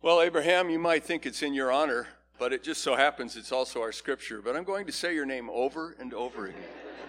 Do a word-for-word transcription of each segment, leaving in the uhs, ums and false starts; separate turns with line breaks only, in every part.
Well, Abraham, you might think it's in your honor, but it just so happens it's also our scripture. But I'm going to say your name over and over again.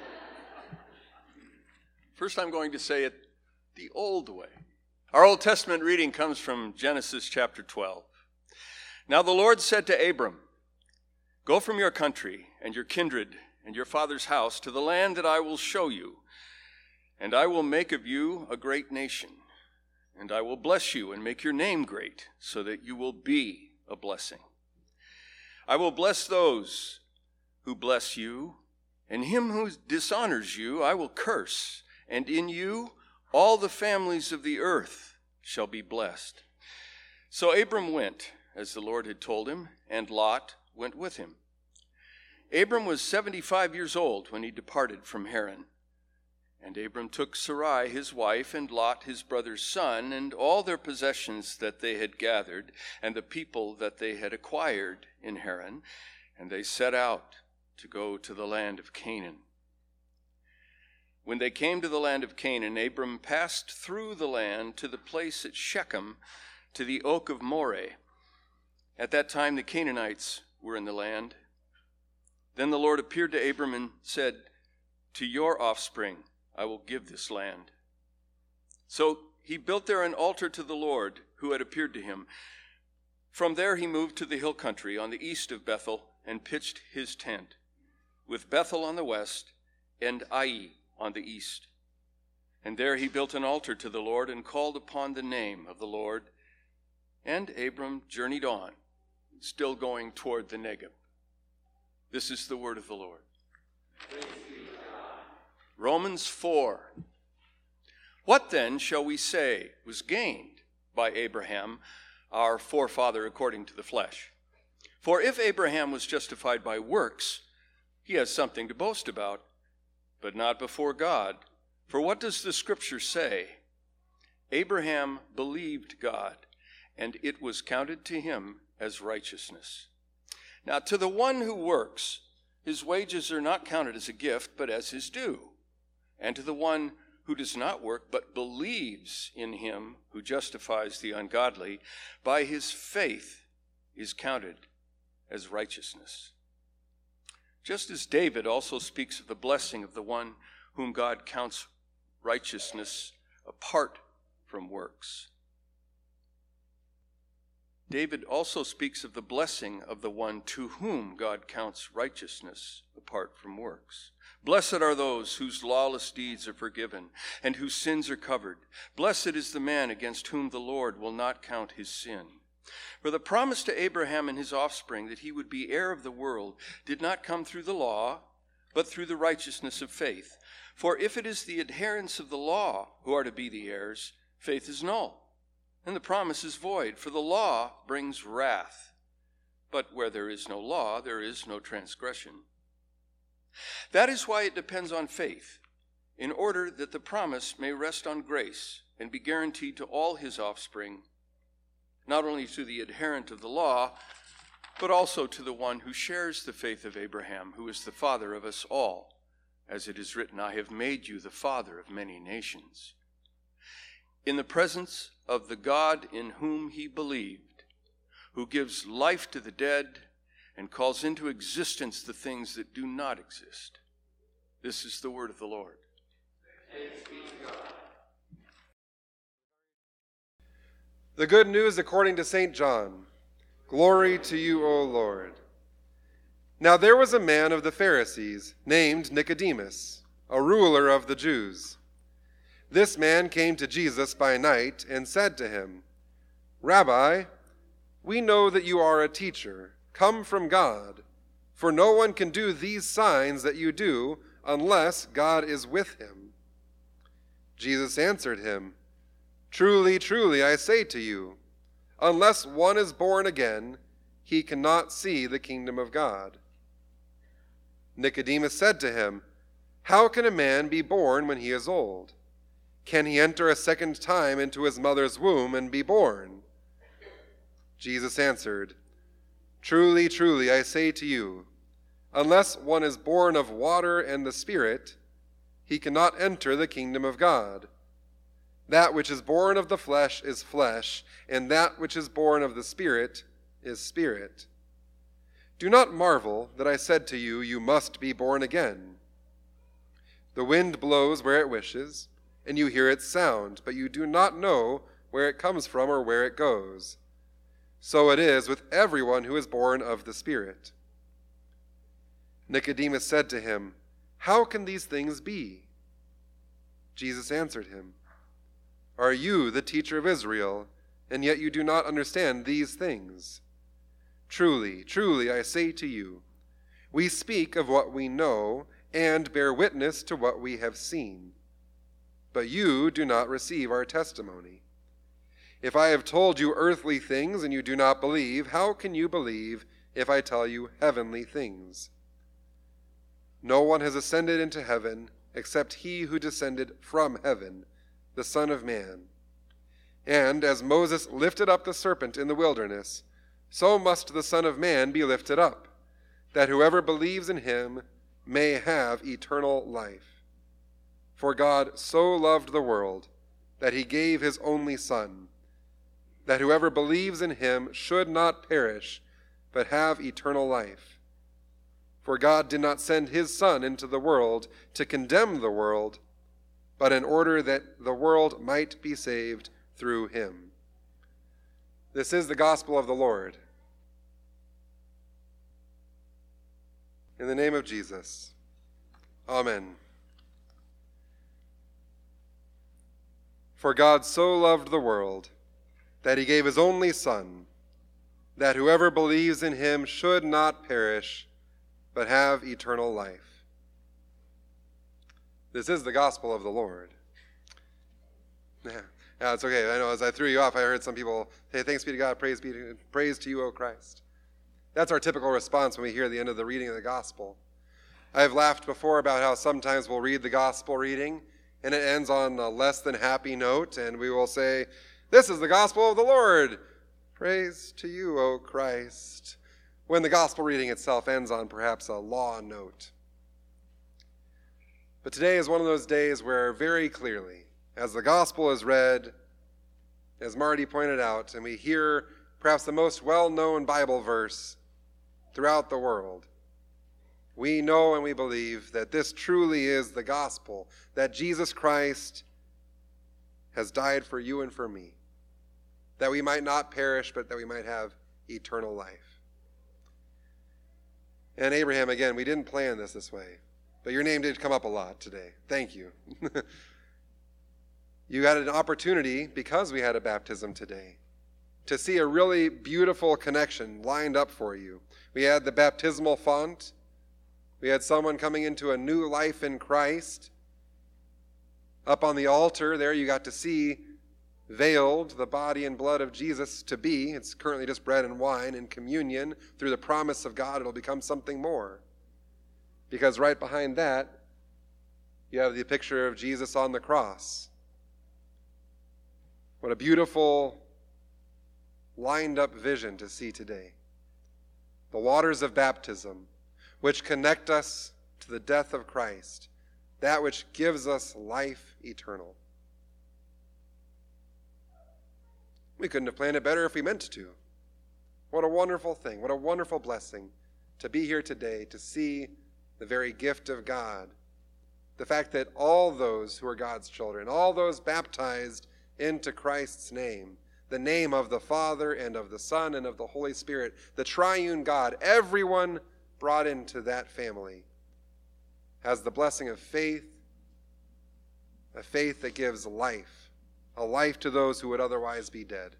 First, I'm going to say it the old way. Our Old Testament reading comes from Genesis chapter twelve. Now the Lord said to Abram, "Go from your country and your kindred and your father's house to the land that I will show you, and I will make of you a great nation. And I will bless you and make your name great, so that you will be a blessing. I will bless those who bless you, and him who dishonors you I will curse, and in you all the families of the earth shall be blessed." So Abram went, as the Lord had told him, and Lot went with him. Abram was seventy-five years old when he departed from Haran. And Abram took Sarai his wife, and Lot his brother's son, and all their possessions that they had gathered, and the people that they had acquired in Haran, and they set out to go to the land of Canaan. When they came to the land of Canaan, Abram passed through the land to the place at Shechem, to the oak of Moreh. At that time the Canaanites were in the land. Then the Lord appeared to Abram and said, "To your offspring I will give this land." So he built there an altar to the Lord who had appeared to him. From there he moved to the hill country on the east of Bethel and pitched his tent, with Bethel on the west and Ai on the east. And there he built an altar to the Lord and called upon the name of the Lord. And Abram journeyed on, still going toward the Negeb. This is the word of the Lord. Romans four. What then shall we say was gained by Abraham, our forefather according to the flesh? For if Abraham was justified by works, he has something to boast about, but not before God. For what does the scripture say? Abraham believed God, and it was counted to him as righteousness. Now to the one who works, his wages are not counted as a gift, but as his due. And to the one who does not work, but believes in him who justifies the ungodly, by his faith is counted as righteousness. Just as David also speaks of the blessing of the one whom God counts righteousness apart from works. David also speaks of the blessing of the one to whom God counts righteousness apart from works. Blessed are those whose lawless deeds are forgiven and whose sins are covered. Blessed is the man against whom the Lord will not count his sin. For the promise to Abraham and his offspring that he would be heir of the world did not come through the law, but through the righteousness of faith. For if it is the adherents of the law who are to be the heirs, faith is null, and the promise is void, for the law brings wrath. But where there is no law, there is no transgression. That is why it depends on faith, in order that the promise may rest on grace and be guaranteed to all his offspring, not only to the adherent of the law, but also to the one who shares the faith of Abraham, who is the father of us all. As it is written, "I have made you the father of many nations." In the presence of the God in whom he believed, who gives life to the dead and calls into existence the things that do not exist. This is the word of the Lord.
Thanks be to God.
The good news according to Saint John. Glory to you, O Lord. Now there was a man of the Pharisees named Nicodemus, a ruler of the Jews. This man came to Jesus by night and said to him, "Rabbi, we know that you are a teacher, come from God, for no one can do these signs that you do unless God is with him." Jesus answered him, "Truly, truly, I say to you, unless one is born again, he cannot see the kingdom of God." Nicodemus said to him, "How can a man be born when he is old? Can he enter a second time into his mother's womb and be born?" Jesus answered, "Truly, truly, I say to you, unless one is born of water and the Spirit, he cannot enter the kingdom of God. That which is born of the flesh is flesh, and that which is born of the Spirit is spirit. Do not marvel that I said to you, you must be born again. The wind blows where it wishes, and you hear its sound, but you do not know where it comes from or where it goes. So it is with everyone who is born of the Spirit. Nicodemus said to him, How can these things be? Jesus answered him, Are you the teacher of Israel, and yet you do not understand these things? Truly, truly, I say to you, we speak of what we know and bear witness to what we have seen. But you do not receive our testimony. If I have told you earthly things and you do not believe, how can you believe if I tell you heavenly things? No one has ascended into heaven except he who descended from heaven, the Son of Man. And as Moses lifted up the serpent in the wilderness, so must the Son of Man be lifted up, that whoever believes in him may have eternal life. For God so loved the world that he gave his only Son, that whoever believes in him should not perish, but have eternal life. For God did not send his Son into the world to condemn the world, but in order that the world might be saved through him. This is the gospel of the Lord. In the name of Jesus, amen. For God so loved the world that he gave his only Son, that whoever believes in him should not perish, but have eternal life. This is the gospel of the Lord. Yeah, yeah, it's okay. I know as I threw you off, I heard some people say, thanks be to God, praise be to, praise to you, O Christ. That's our typical response when we hear the end of the reading of the gospel. I've laughed before about how sometimes we'll read the gospel reading, and it ends on a less than happy note, and we will say, this is the gospel of the Lord. Praise to you, O Christ. When the gospel reading itself ends on perhaps a law note. But today is one of those days where very clearly, as the gospel is read, as Marty pointed out, and we hear perhaps the most well-known Bible verse throughout the world, we know and we believe that this truly is the gospel, that Jesus Christ has died for you and for me, that we might not perish, but that we might have eternal life. And Abraham, again, we didn't plan this this way, but your name did come up a lot today. Thank you. You had an opportunity, because we had a baptism today, to see a really beautiful connection lined up for you. We had the baptismal font. We had someone coming into a new life in Christ. Up on the altar there, you got to see veiled the body and blood of Jesus to be. It's currently just bread and wine in communion. Through the promise of God, it'll become something more. Because right behind that, you have the picture of Jesus on the cross. What a beautiful, lined up vision to see today. The waters of baptism, which connect us to the death of Christ, that which gives us life eternal. We couldn't have planned it better if we meant to. What a wonderful thing, what a wonderful blessing to be here today, to see the very gift of God. The fact that all those who are God's children, all those baptized into Christ's name, the name of the Father and of the Son and of the Holy Spirit, the triune God, everyone brought into that family has the blessing of faith, a faith that gives life, a life to those who would otherwise be dead.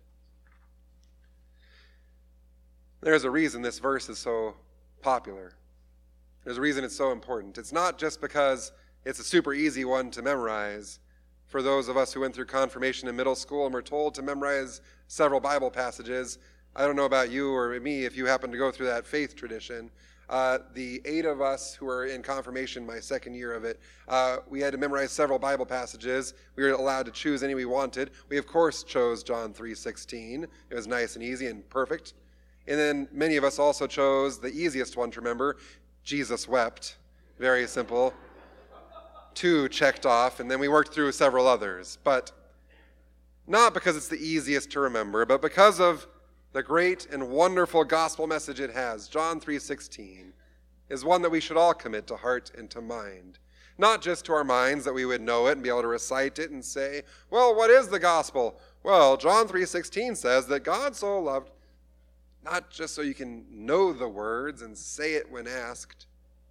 There's a reason this verse is so popular. There's a reason it's so important. It's not just because it's a super easy one to memorize. For those of us who went through confirmation in middle school and were told to memorize several Bible passages, I don't know about you or me if you happen to go through that faith tradition. Uh, the eight of us who were in confirmation, my second year of it, uh, we had to memorize several Bible passages. We were allowed to choose any we wanted. We, of course, chose John three sixteen. It was nice and easy and perfect. And then many of us also chose the easiest one to remember, Jesus wept. Very simple. Two checked off, and then we worked through several others. But not because it's the easiest to remember, but because of the great and wonderful gospel message it has. John three sixteen is one that we should all commit to heart and to mind. Not just to our minds that we would know it and be able to recite it and say, well, what is the gospel? Well, John three sixteen says that God so loved, not just so you can know the words and say it when asked,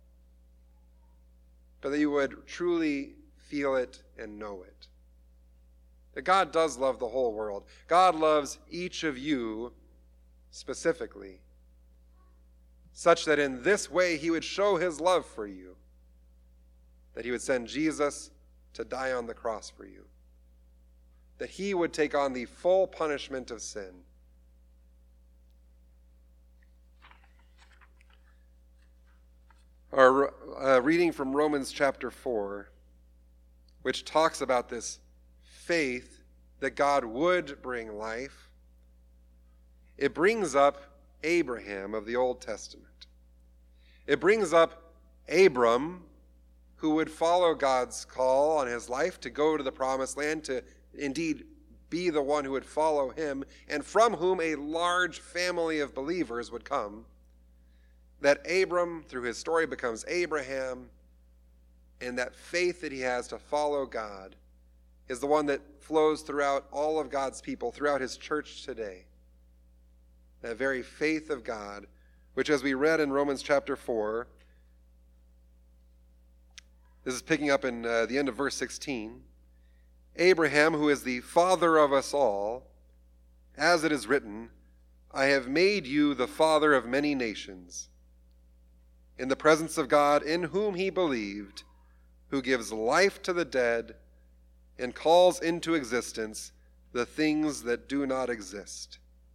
but that you would truly feel it and know it. That God does love the whole world. God loves each of you specifically, such that in this way he would show his love for you, that he would send Jesus to die on the cross for you, that he would take on the full punishment of sin. Our uh, reading from Romans chapter four, which talks about this faith that God would bring life, it brings up Abraham of the Old Testament. It brings up Abram, who would follow God's call on his life to go to the promised land, to indeed be the one who would follow him, and from whom a large family of believers would come. That Abram, through his story, becomes Abraham, and that faith that he has to follow God is the one that flows throughout all of God's people, throughout his church today. That very faith of God, which as we read in Romans chapter four, this is picking up in uh, the end of verse sixteen. Abraham, who is the father of us all, as it is written, I have made you the father of many nations, in the presence of God, in whom he believed, who gives life to the dead and calls into existence the things that do not exist.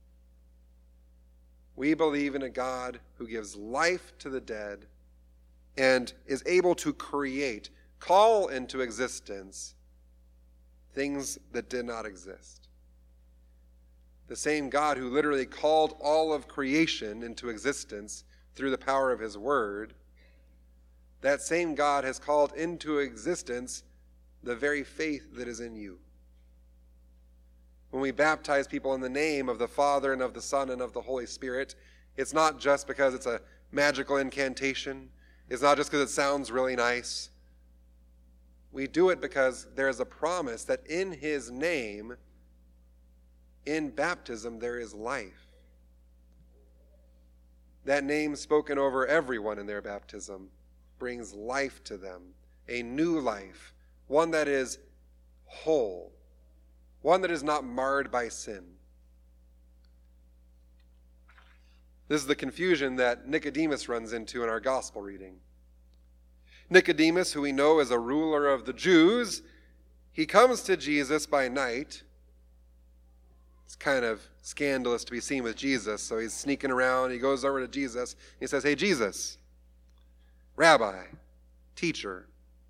We believe in a God who gives life to the dead and is able to create, call into existence things that did not exist. The same God who literally called all of creation into existence through the power of his word, that same God has called into existence the very faith that is in you. When we baptize people in the name of the Father and of the Son and of the Holy Spirit, it's not just because it's a magical incantation. It's not just because it sounds really nice. We do it because there is a promise that in his name, in baptism, there is life. That name spoken over everyone in their baptism brings life to them, a new life, one that is whole, one that is not marred by sin. This is the confusion that Nicodemus runs into in our gospel reading. Nicodemus, who we know is a ruler of the Jews, he comes to Jesus by night. It's kind of scandalous to be seen with Jesus, so he's sneaking around. He goes over to Jesus. And he says, hey, Jesus, Rabbi, teacher,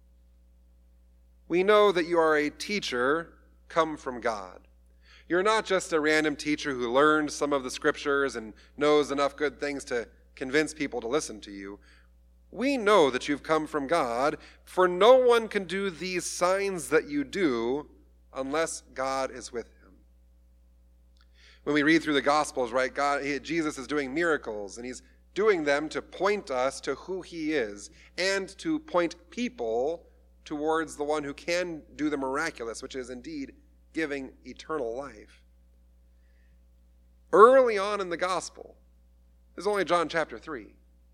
we know that you are a teacher come from God. You're not just a random teacher who learned some of the scriptures and knows enough good things to convince people to listen to you. We know that you've come from God, for no one can do these signs that you do unless God is with him. When we read through the Gospels, right, God, Jesus is doing miracles, and he's doing them to point us to who he is and to point people towards the one who can do the miraculous, which is indeed giving eternal life. Early on in the Gospel, this is only John chapter three,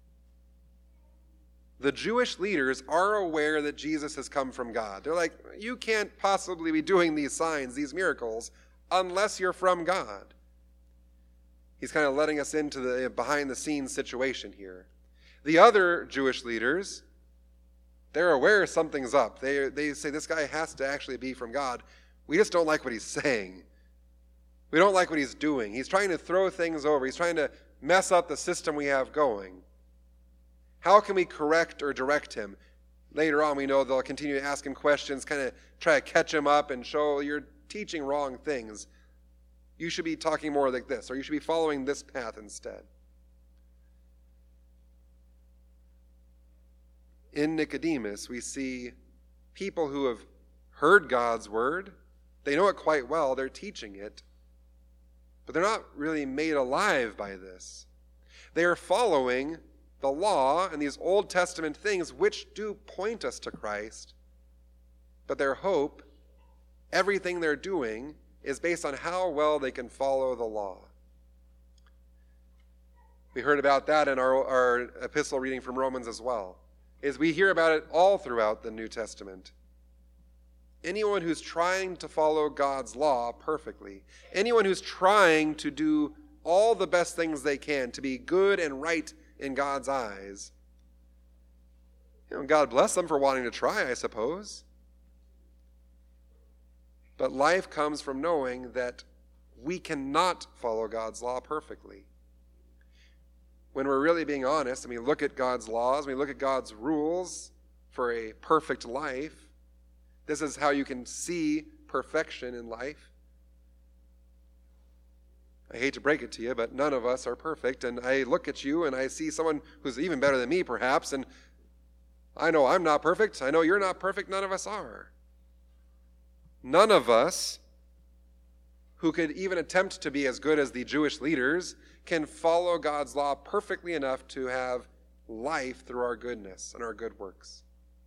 the Jewish leaders are aware that Jesus has come from God. They're like, you can't possibly be doing these signs, these miracles, unless you're from God. He's kind of letting us into the behind-the-scenes situation here. The other Jewish leaders, they're aware something's up. They, they say this guy has to actually be from God. We just don't like what he's saying. We don't like what he's doing. He's trying to throw things over. He's trying to mess up the system we have going. How can we correct or direct him? Later on, we know they'll continue to ask him questions, kind of try to catch him up and show you're teaching wrong things. You should be talking more like this, or you should be following this path instead. In Nicodemus, we see people who have heard God's word, They know it quite well. They're teaching it. But they're not really made alive by this. They are following the law and these Old Testament things which do point us to Christ. But their hope, everything they're doing, is based on how well they can follow the law. We heard about that in our, our epistle reading from Romans as well. Is we hear about it all throughout the New Testament. Anyone who's trying to follow God's law perfectly, anyone who's trying to do all the best things they can to be good and right in God's eyes, you know, God bless them for wanting to try, I suppose. But life comes from knowing that we cannot follow God's law perfectly. When we're really being honest and we look at God's laws, we look at God's rules for a perfect life, this is how you can see perfection in life. I hate to break it to you, but none of us are perfect. And I look at you and I see someone who's even better than me, perhaps, and I know I'm not perfect. I know you're not perfect. None of us are. None of us who could even attempt to be as good as the Jewish leaders can follow God's law perfectly enough to have life through our goodness and our good works.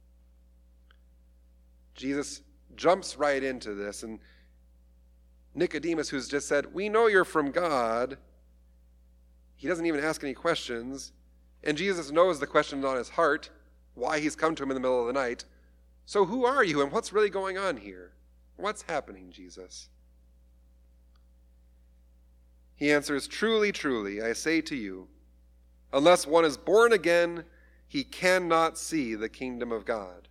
Jesus jumps right into this, and Nicodemus, who's just said, we know you're from God, he doesn't even ask any questions, and Jesus knows the question on his heart, why he's come to him in the middle of the night. So who are you, and what's really going on here? What's happening, Jesus? He answers, truly, truly, I say to you, unless one is born again, he cannot see the kingdom of God.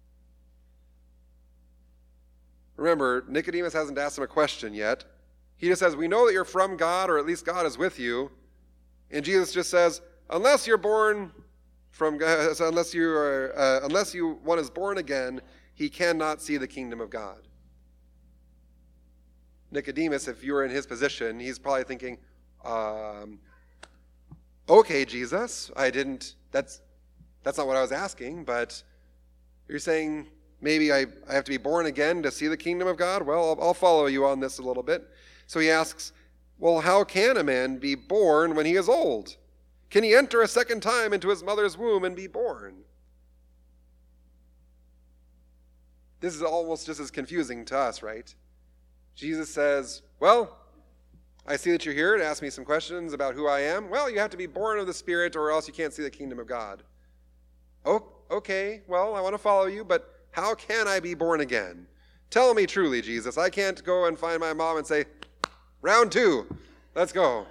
Remember, Nicodemus hasn't asked him a question yet. He just says, we know that you're from God, or at least God is with you. And Jesus just says, unless you're born from God, unless you are, uh, unless you one is born again, he cannot see the kingdom of God. Nicodemus, if you were in his position, he's probably thinking, um, okay, Jesus, I didn't, that's, that's not what I was asking, but you're saying, maybe I, I have to be born again to see the kingdom of God? Well, I'll, I'll follow you on this a little bit. So he asks, well, how can a man be born when he is old? Can he enter a second time into his mother's womb and be born? This is almost just as confusing to us, right? Jesus says, well, I see that you're here to ask me some questions about who I am. Well, you have to be born of the Spirit or else you can't see the kingdom of God. Oh, okay, well, I want to follow you, but how can I be born again? Tell me truly, Jesus. I can't go and find my mom and say, round two, let's go.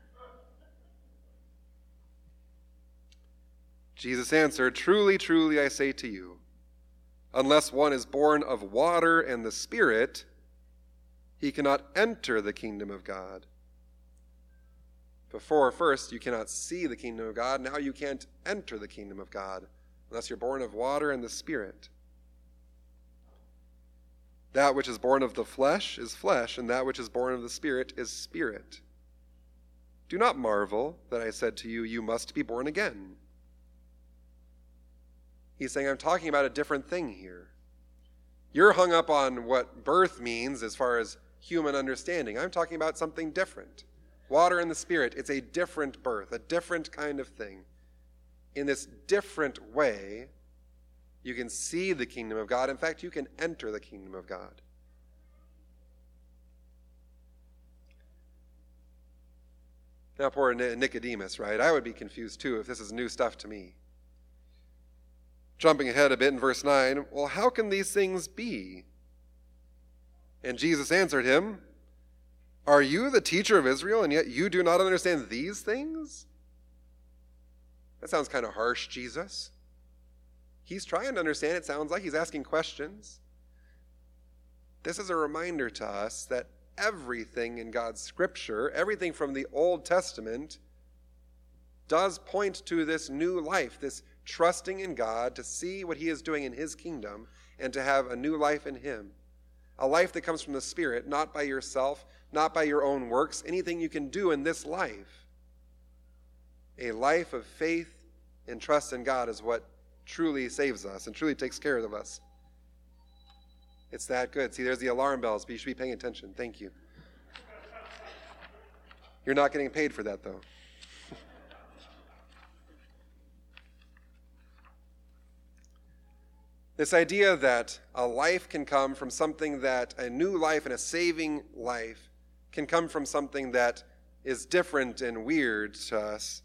Jesus answered, truly, truly, I say to you, unless one is born of water and the Spirit, he cannot enter the kingdom of God. Before, first, you cannot see the kingdom of God. Now you can't enter the kingdom of God unless you're born of water and the Spirit. That which is born of the flesh is flesh, and that which is born of the Spirit is spirit. Do not marvel that I said to you, you must be born again. He's saying, I'm talking about a different thing here. You're hung up on what birth means as far as human understanding. I'm talking about something different. Water and the Spirit, it's a different birth, a different kind of thing. In this different way, you can see the kingdom of God. In fact, you can enter the kingdom of God. Now, poor Nicodemus, right? I would be confused too if this is new stuff to me. Jumping ahead a bit in verse nine, well, how can these things be? And Jesus answered him, are you the teacher of Israel, and yet you do not understand these things? That sounds kind of harsh, Jesus. He's trying to understand. It sounds like he's asking questions. This is a reminder to us that everything in God's scripture, everything from the Old Testament, does point to this new life, this trusting in God to see what he is doing in his kingdom and to have a new life in him. A life that comes from the Spirit, not by yourself, not by your own works, anything you can do in this life. A life of faith and trust in God is what truly saves us and truly takes care of us. It's that good. See, there's the alarm bells, but you should be paying attention. Thank you. You're not getting paid for that, though. This idea that a life can come from something that, a new life and a saving life can come from something that is different and weird to us.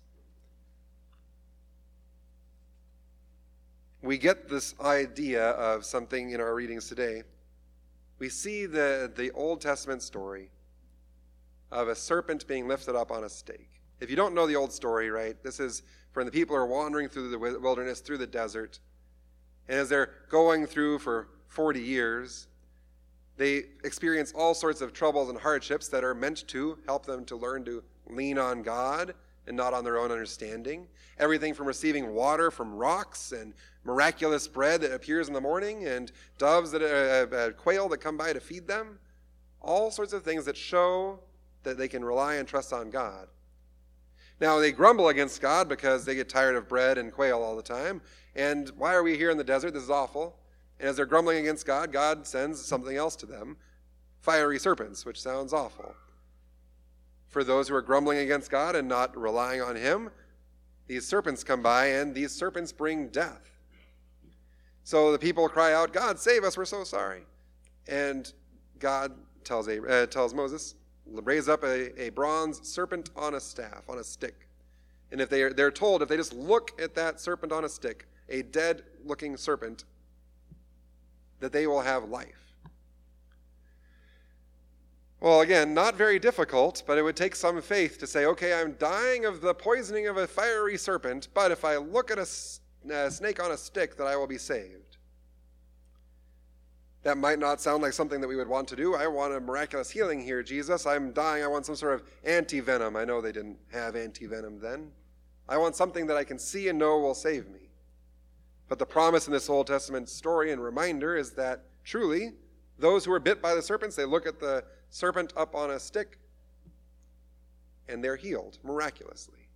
We get this idea of something in our readings today. We see the, the Old Testament story of a serpent being lifted up on a stake. If you don't know the old story, right, this is from the people who are wandering through the wilderness, through the desert. And as they're going through for forty years, they experience all sorts of troubles and hardships that are meant to help them to learn to lean on God and not on their own understanding. Everything from receiving water from rocks and miraculous bread that appears in the morning and doves, that uh, uh, quail that come by to feed them. All sorts of things that show that they can rely and trust on God. Now, they grumble against God because they get tired of bread and quail all the time. And why are we here in the desert? This is awful. And as they're grumbling against God, God sends something else to them, fiery serpents, which sounds awful. For those who are grumbling against God and not relying on him, these serpents come by, and these serpents bring death. So the people cry out, God, save us, we're so sorry. And God tells, uh, tells Moses, raise up a, a bronze serpent on a staff, on a stick. And if they are, they're told, if they just look at that serpent on a stick, a dead-looking serpent, that they will have life. Well, again, not very difficult, but it would take some faith to say, okay, I'm dying of the poisoning of a fiery serpent, but if I look at a, a snake on a stick, that I will be saved. That might not sound like something that we would want to do. I want a miraculous healing here, Jesus. I'm dying. I want some sort of anti-venom. I know they didn't have anti-venom then. I want something that I can see and know will save me. But the promise in this Old Testament story and reminder is that truly, those who are bit by the serpents, they look at the serpent up on a stick, and they're healed miraculously.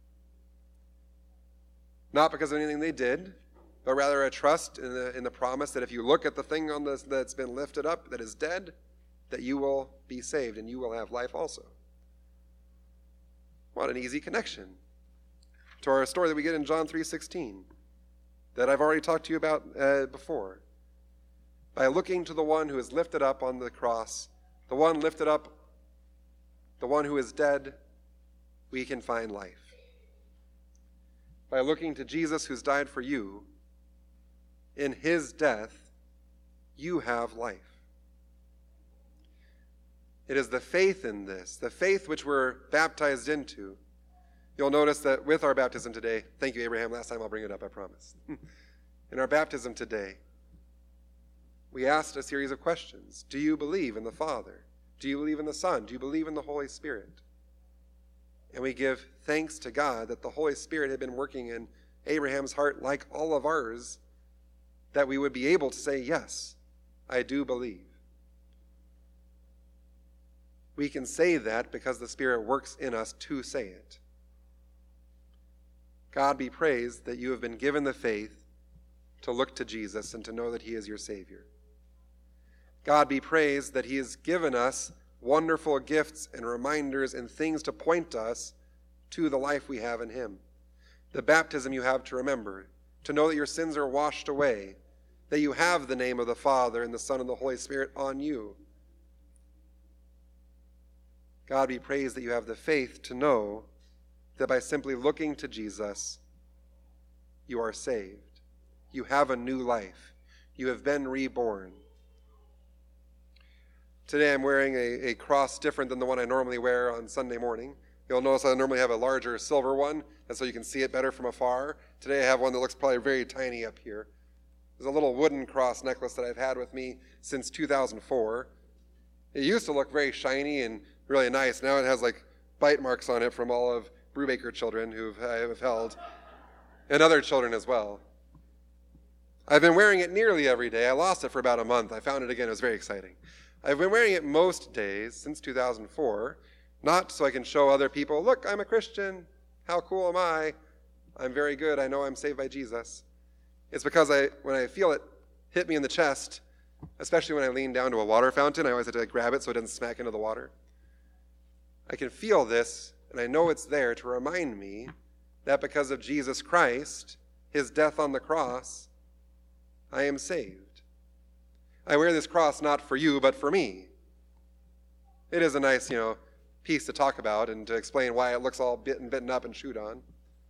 Not because of anything they did, but rather a trust in the, in the promise that if you look at the thing on this that's been lifted up that is dead, that you will be saved and you will have life also. What an easy connection to our story that we get in John three sixteen that I've already talked to you about uh, before. By looking to the one who is lifted up on the cross, the one lifted up, the one who is dead, we can find life. By looking to Jesus who's died for you, in his death, you have life. It is the faith in this, the faith which we're baptized into. You'll notice that with our baptism today, thank you, Abraham, last time I'll bring it up, I promise. In our baptism today, we asked a series of questions. Do you believe in the Father? Do you believe in the Son? Do you believe in the Holy Spirit? And we give thanks to God that the Holy Spirit had been working in Abraham's heart like all of ours, that we would be able to say, yes, I do believe. We can say that because the Spirit works in us to say it. God be praised that you have been given the faith to look to Jesus and to know that he is your Savior. God be praised that he has given us wonderful gifts and reminders and things to point us to the life we have in him. The baptism you have to remember, to know that your sins are washed away, that you have the name of the Father and the Son and the Holy Spirit on you. God be praised that you have the faith to know that by simply looking to Jesus, you are saved. You have a new life. You have been reborn. Today I'm wearing a, a cross different than the one I normally wear on Sunday morning. You'll notice I normally have a larger silver one, and so you can see it better from afar. Today I have one that looks probably very tiny up here. There's a little wooden cross necklace that I've had with me since two thousand four. It used to look very shiny and really nice. Now it has like bite marks on it from all of Brubaker children who have held, and other children as well. I've been wearing it nearly every day. I lost it for about a month. I found it again. It was very exciting. I've been wearing it most days since two thousand four, not so I can show other people, look, I'm a Christian. How cool am I? I'm very good. I know I'm saved by Jesus. It's because I, when I feel it hit me in the chest, especially when I lean down to a water fountain. I always have to grab it so it doesn't smack into the water. I can feel this, and I know it's there to remind me that because of Jesus Christ, his death on the cross, I am saved. I wear this cross not for you, but for me. It is a nice, you know, piece to talk about and to explain why it looks all bitten, bitten up and chewed on.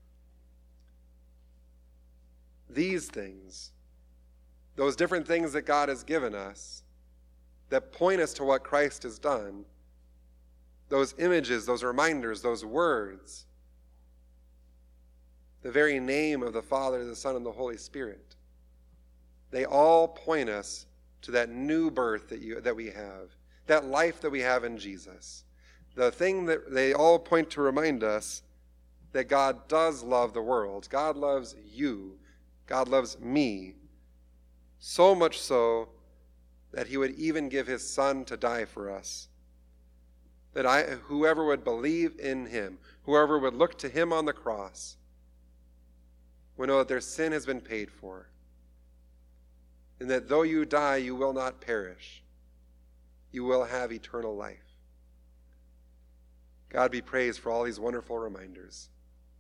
These things, those different things that God has given us that point us to what Christ has done, those images, those reminders, those words, the very name of the Father, the Son, and the Holy Spirit, they all point us to that new birth that you that we have, that life that we have in Jesus. The thing that they all point to remind us that God does love the world. God loves you. God loves me. So much so that he would even give his Son to die for us. That I, whoever would believe in him, whoever would look to him on the cross, would know that their sin has been paid for. And that though you die, you will not perish. You will have eternal life. God be praised for all these wonderful reminders.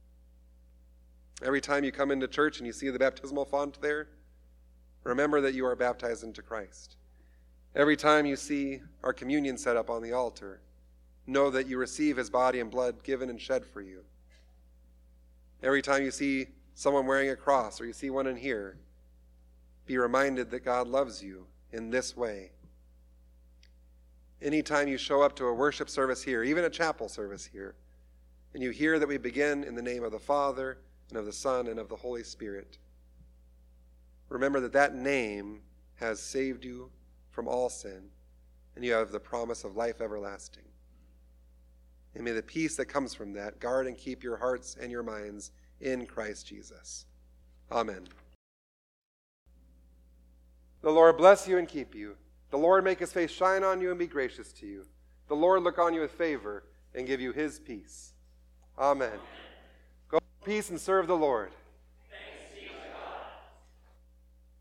Every time you come into church and you see the baptismal font there, remember that you are baptized into Christ. Every time you see our communion set up on the altar, know that you receive his body and blood given and shed for you. Every time you see someone wearing a cross or you see one in here, be reminded that God loves you in this way. Anytime you show up to a worship service here, even a chapel service here, and you hear that we begin in the name of the Father and of the Son and of the Holy Spirit, remember that that name has saved you from all sin, and you have the promise of life everlasting. And may the peace that comes from that guard and keep your hearts and your minds in Christ Jesus. Amen. The Lord bless you and keep you. The Lord make his face shine on you and be gracious to you. The Lord look on you with favor and give you his peace. Amen. Go in peace and serve the Lord.